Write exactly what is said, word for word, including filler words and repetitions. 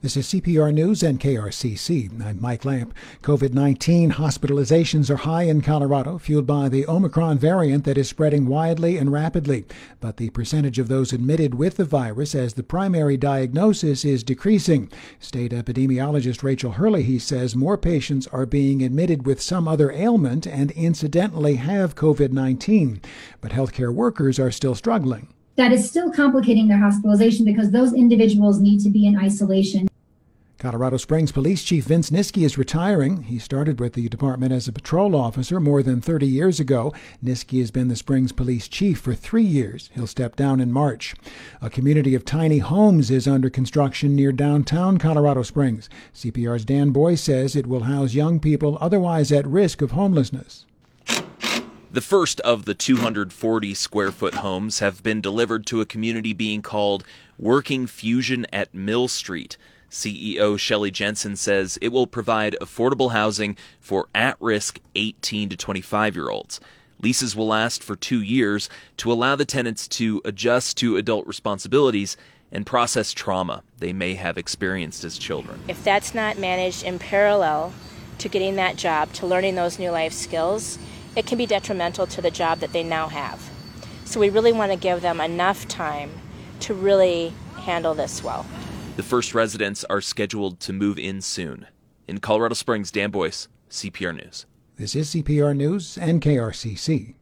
This is C P R News and K R C C. I'm Mike Lamp. COVID nineteen hospitalizations are high in Colorado, fueled by the Omicron variant that is spreading widely and rapidly. But the percentage of those admitted with the virus as the primary diagnosis is decreasing. State epidemiologist Rachel Herlihy says more patients are being admitted with some other ailment and incidentally have COVID nineteen. But healthcare workers are still struggling. That is still complicating their hospitalization because those individuals need to be in isolation. Colorado Springs Police Chief Vince Niski is retiring. He started with the department as a patrol officer more than thirty years ago. Niski has been the Springs Police Chief for three years. He'll step down in March. A community of tiny homes is under construction near downtown Colorado Springs. C P R's Dan Boy says it will house young people otherwise at risk of homelessness. The first of the two hundred forty square foot homes have been delivered to a community being called Working Fusion at Mill Street. C E O Shelley Jensen says it will provide affordable housing for at-risk eighteen to twenty-five-year-olds. Leases will last for two years to allow the tenants to adjust to adult responsibilities and process trauma they may have experienced as children. If that's not managed in parallel to getting that job, to learning those new life skills, it can be detrimental to the job that they now have. So we really want to give them enough time to really handle this well. The first residents are scheduled to move in soon. In Colorado Springs, Dan Boyce, C P R News. This is C P R News and K R C C.